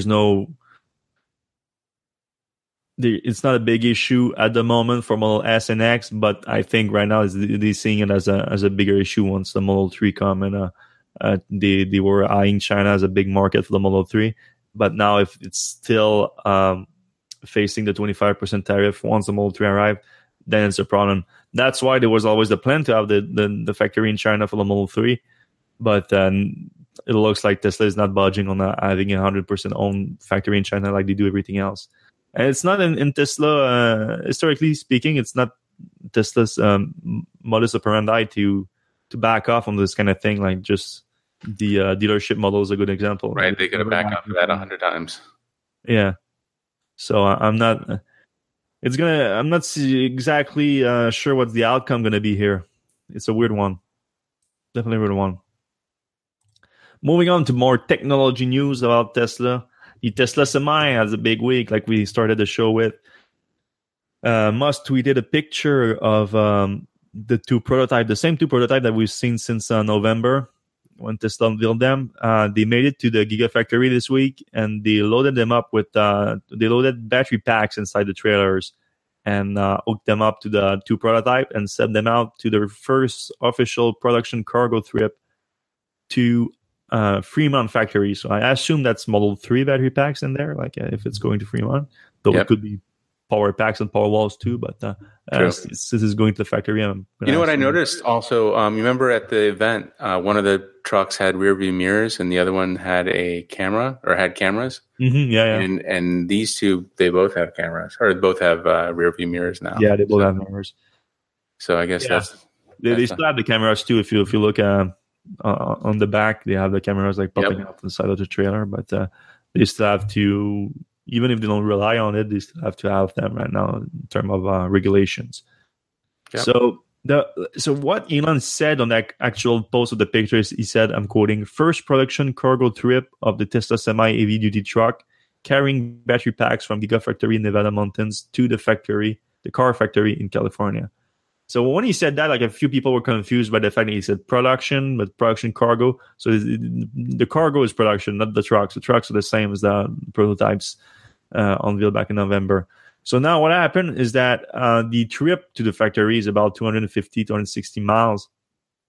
it's not a big issue at the moment for Model S and X, but I think right now they're seeing it as a bigger issue once the Model 3 come, and they were eyeing China as a big market for the Model 3. But now if it's still facing the 25% tariff once the Model 3 arrive, then it's a problem. That's why there was always the plan to have the factory in China for the Model 3. But it looks like Tesla is not budging on having a 100% owned factory in China like they do everything else. And it's not in Tesla, historically speaking, it's not Tesla's modus operandi to back off on this kind of thing. Just the dealership model is a good example. Right, they could have backed off of that 100 times. Yeah. So I'm not exactly sure what's the outcome going to be here. It's a weird one. Definitely a weird one. Moving on to more technology news about Tesla. The Tesla Semi has a big week, like we started the show with. Musk tweeted a picture of the same two prototypes that we've seen since November when Tesla unveiled them. They made it to the Gigafactory this week, and they loaded them up with they loaded battery packs inside the trailers and hooked them up to the two prototype and sent them out to their first official production cargo trip to Fremont factory. So I assume that's Model 3 battery packs in there, if it's going to Fremont. Though It could be power packs and power walls too, but this is going to the factory. You know what I noticed also? You remember at the event, one of the trucks had rear view mirrors and the other one had a camera or had cameras. Mm-hmm, yeah. And these two, they both have cameras, or both have rear view mirrors now. Yeah, they both have mirrors. So I guess they still have the cameras too. If you look on the back, they have the cameras popping out on the side of the trailer, but they still have to. Even if they don't rely on it, they still have to have them right now in terms of regulations. Yep. So what Elon said on that actual post of the pictures, he said, I'm quoting, "First production cargo trip of the Tesla Semi heavy-duty truck carrying battery packs from Gigafactory in Nevada mountains to the car factory in California." So when he said that, a few people were confused by the fact that he said production, but production cargo. So the cargo is production, not the trucks. The trucks are the same as the prototypes unveiled back in November. So now what happened is that the trip to the factory is about 250, 260 miles.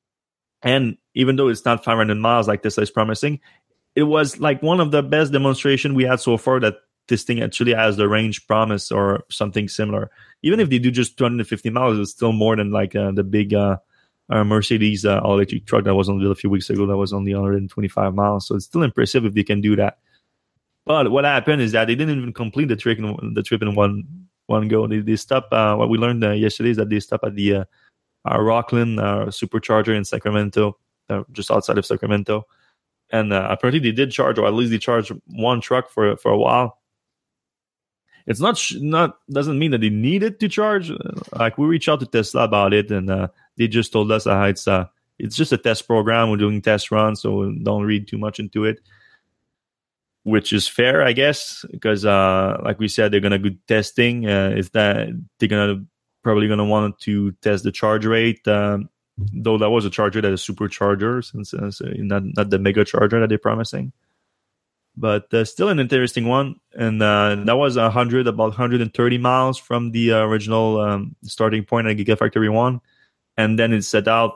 And even though it's not 500 miles like Tesla is promising, it was like one of the best demonstration we had so far that this thing actually has the range promise or something similar. Even if they do just 250 miles, it's still more than like the big Mercedes all-electric truck that was on the a few weeks ago that was only 125 miles. So it's still impressive if they can do that. But what happened is that they didn't even complete the trip in one go. They stopped. What we learned yesterday is that they stopped at the Rockland supercharger in Sacramento, just outside of Sacramento. And apparently they did charge, or at least they charged one truck for a while. It's not doesn't mean that they needed to charge. Like we reached out to Tesla about it, and they just told us it's just a test program. We're doing test runs, so don't read too much into it. Which is fair, I guess, because like we said, they're gonna do testing. Is that they're probably gonna want to test the charge rate. Though that was a charger that is supercharger, since not the mega charger that they're promising. But still an interesting one, and that was about 130 miles from the original starting point at Gigafactory 1, and then it set out,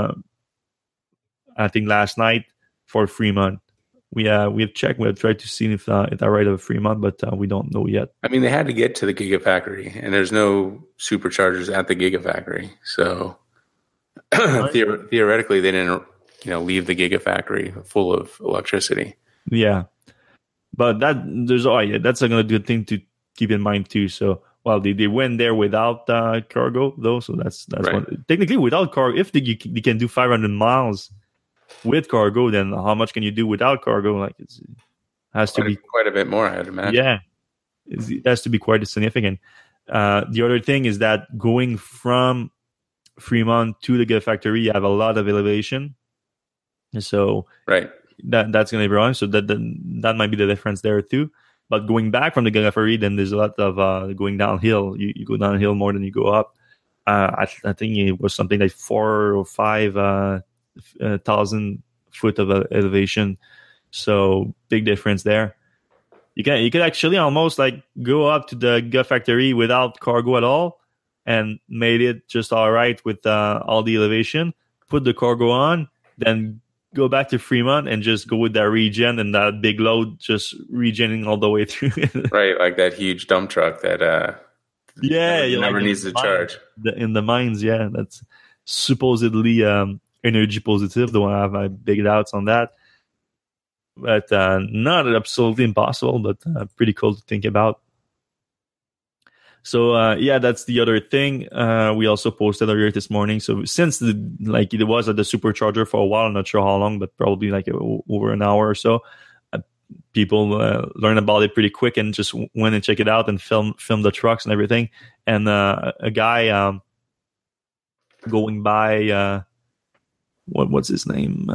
I think last night for Fremont. We have checked. We have tried to see if that right of Fremont, but we don't know yet. I mean, they had to get to the Gigafactory, and there's no superchargers at the Gigafactory, so theoretically they didn't, leave the Gigafactory full of electricity. Yeah. But that's a good thing to keep in mind too. So, they went there without cargo though. So that's right. Technically without cargo. If they can do 500 miles with cargo, then how much can you do without cargo? Like it has to be quite a bit more, I'd imagine. Yeah, it has to be quite significant. The other thing is that going from Fremont to the Gigafactory, you have a lot of elevation. So right. That's going to be wrong. So that might be the difference there too. But going back from the Gigafactory, then there's a lot of going downhill. You go downhill more than you go up. I think it was something like 4,000 or 5,000 foot of elevation. So big difference there. You could actually almost like go up to the Gigafactory without cargo at all, and made it just all right with all the elevation. Put the cargo on, then go back to Fremont and just go with that regen and that big load, just regenning all the way through. Right, like that huge dump truck that never needs to charge. In the mines, yeah, that's supposedly energy positive, though I have my big doubts on that. But not absolutely impossible, but pretty cool to think about. So that's the other thing we also posted earlier this morning. So since it was at the supercharger for a while, I'm not sure how long, but probably like over an hour or so, people learn about it pretty quick and just went and check it out and film the trucks and everything. And a guy going by what's his name?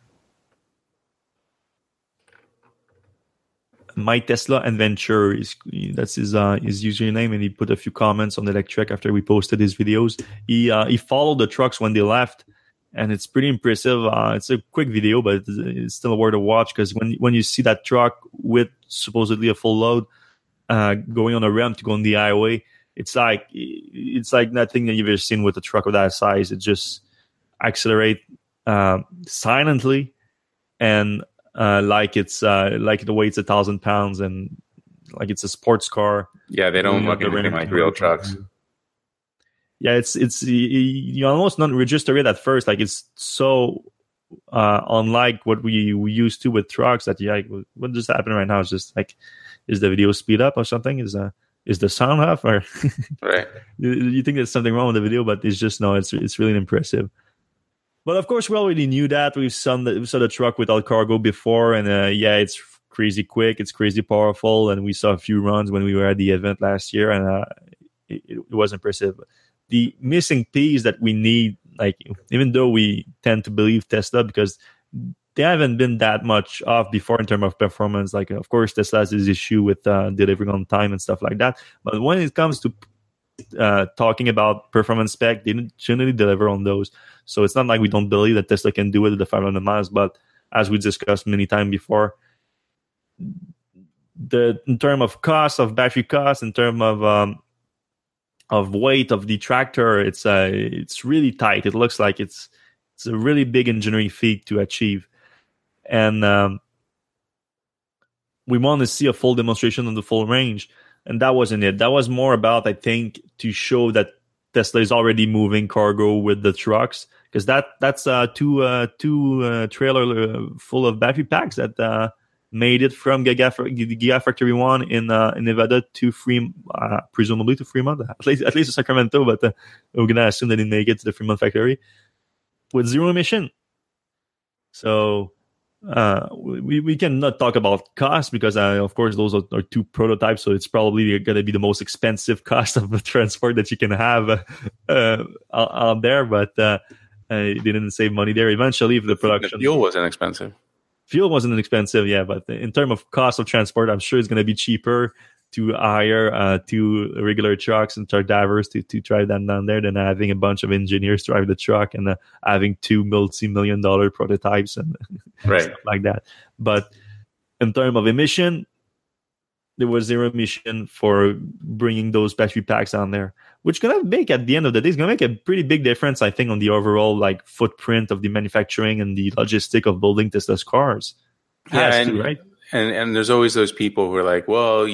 My Tesla Adventure that's his username, and he put a few comments on the Electrek after we posted his videos. He followed the trucks when they left, and it's pretty impressive. It's a quick video, but it's still worth a watch, because when you see that truck with supposedly a full load going on a ramp to go on the highway, it's like nothing that you've ever seen with a truck of that size. It just accelerate silently, and like the weight's 1,000 pounds, and like it's a sports car. Yeah, they don't look anything like real trucks. Yeah, it's you almost not register it at first. Like it's so unlike what we used to with trucks that what just happened right now is just like, is the video speed up or something? Is the sound off, or right? You think there's something wrong with the video, but it's just no. It's really impressive. But of course, we already knew that. We saw the truck without cargo before, and it's crazy quick, it's crazy powerful, and we saw a few runs when we were at the event last year, and it was impressive. The missing piece that we need, like, even though we tend to believe Tesla because they haven't been that much off before in terms of performance. Like, of course, Tesla has this issue with delivering on time and stuff like that. But when it comes to talking about performance spec, they generally deliver on those. So it's not like we don't believe that Tesla can do it at the 500 miles, but as we discussed many times before, in terms of cost, of battery cost, in terms of weight of the tractor, it's really tight. It looks like it's It's a really big engineering feat to achieve. And we want to see a full demonstration of the full range. And that wasn't it. That was more about, I think, to show that Tesla is already moving cargo with the trucks, because that's two trailer full of battery packs that made it from Gigafactory 1 in Nevada to presumably to Fremont, at least to Sacramento, but we're going to assume that it make it to the Fremont factory with zero emission. So we cannot talk about cost because, of course, those are two prototypes. So it's probably going to be the most expensive cost of the transport that you can have out there. But it didn't save money there. Eventually, if the production... The fuel wasn't expensive. Fuel wasn't inexpensive, yeah. But in terms of cost of transport, I'm sure it's going to be cheaper to hire two regular trucks and truck drivers to drive them down there than having a bunch of engineers drive the truck and having two multi-million-dollar prototypes and stuff like that. But in terms of emission, there was zero emission for bringing those battery packs down there, which going to make, at the end of the day, is going to make a pretty big difference, I think, on the overall footprint of the manufacturing and the logistic of building Tesla's cars. Yeah, right? And there's always those people who are like, well,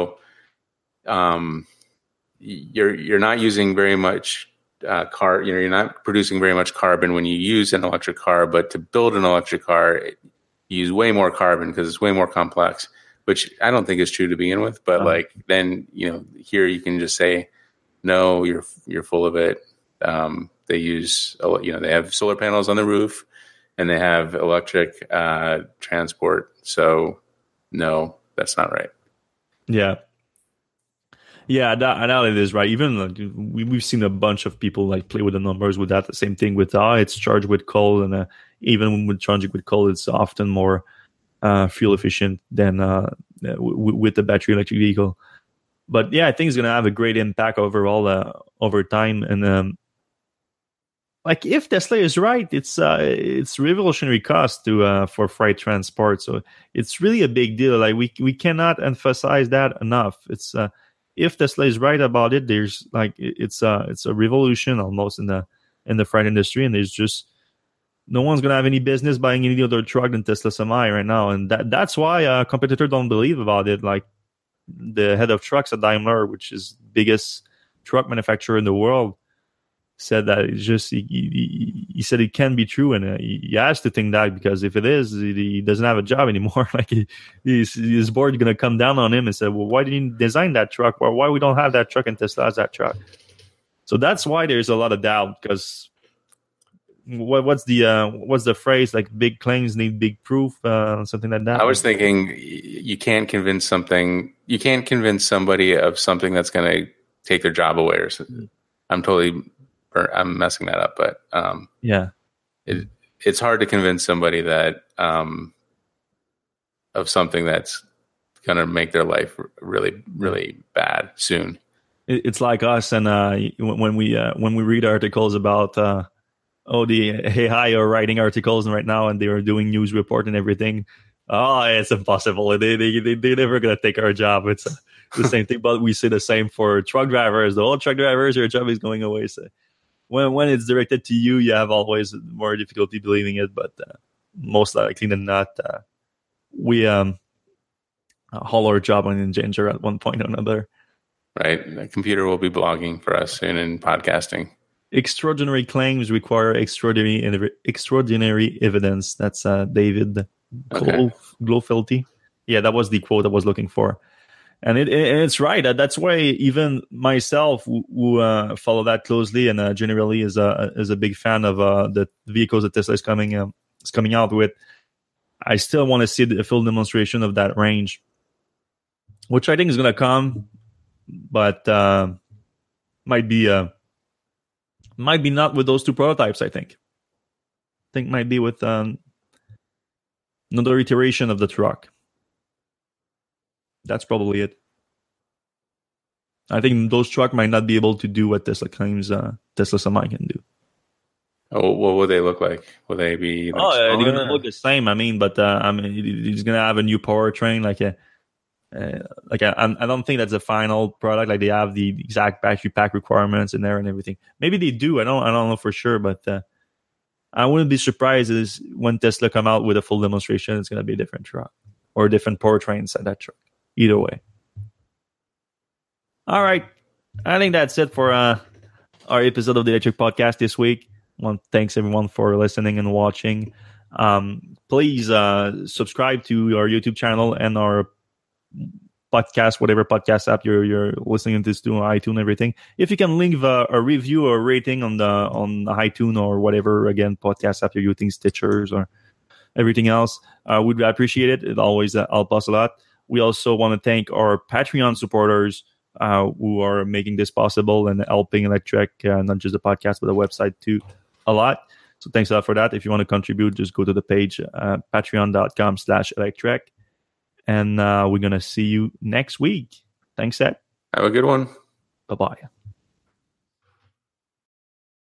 you're not using very much you're not producing very much carbon when you use an electric car, but to build an electric car, you use way more carbon because it's way more complex, which I don't think is true to begin with. But then, here you can just say, no, you're full of it. They use, they have solar panels on the roof and they have electric transport. So no, that's not right. Yeah. Yeah, I doubt it is right. Even we've seen a bunch of people play with the numbers with that. The same thing with it's charged with coal, and even with charging with coal, it's often more fuel efficient than with the battery electric vehicle. But yeah, I think it's going to have a great impact overall over time. And if Tesla is right, it's revolutionary cost for freight transport. So it's really a big deal. We cannot emphasize that enough. It's if Tesla is right about it, there's it's a revolution almost in the freight industry, and there's just no one's gonna have any business buying any other truck than Tesla Semi right now, and that's why competitors don't believe about it. Like the head of trucks at Daimler, which is biggest truck manufacturer in the world, said that it's just he said it can be true, and he has to think that, because if it is, he doesn't have a job anymore. His board gonna come down on him and say, well, why didn't you design that truck? Why we don't have that truck and Tesla has that truck? So that's why there's a lot of doubt, because what's the phrase, big claims need big proof, something like that. I was thinking you can't convince somebody of something that's going to take their job away, or something. I'm messing that up, but yeah, it's hard to convince somebody that of something that's going to make their life really, really bad soon. It's like us, and when we read articles about the AI are writing articles right now, and they are doing news report and everything. Oh, it's impossible. They're never gonna take our job. It's the same thing, but we say the same for truck drivers. The old truck drivers, your job is going away. So when it's directed to you, you have always more difficulty believing it. But most likely than not, we haul our job on in danger at one point or another. Right, the computer will be blogging for us soon in podcasting. Extraordinary claims require extraordinary evidence. That's David Glofelty. Yeah, that was the quote I was looking for. And it's right. That's why even myself, who follow that closely and generally is a big fan of the vehicles that Tesla is coming out with, I still want to see the full demonstration of that range, which I think is going to come, but might be not with those two prototypes. I think might be with another iteration of the truck. That's probably it. I think those trucks might not be able to do what Tesla claims Tesla Semi can do. Oh, what will they look like? Will they be? They're going to look the same. But he's going to have a new powertrain, I don't think that's the final product. They have the exact battery pack requirements in there and everything. Maybe they do. I don't know for sure, but I wouldn't be surprised is when Tesla come out with a full demonstration, it's going to be a different truck or a different powertrain inside that truck. Either way. All right. I think that's it for our episode of the Electrek Podcast this week. Thanks everyone for listening and watching. Please subscribe to our YouTube channel and our podcast, whatever podcast app you're listening to this to, on iTunes, everything. If you can leave a review or rating on iTunes or whatever, again, podcast app you're using, Stitchers or everything else, we'd appreciate it. It always helps us a lot. We also want to thank our Patreon supporters who are making this possible and helping Electrek, not just the podcast, but the website too, a lot. So thanks a lot for that. If you want to contribute, just go to the page, patreon.com/Electrek. And we're going to see you next week. Thanks, Seth. Have a good one. Bye-bye.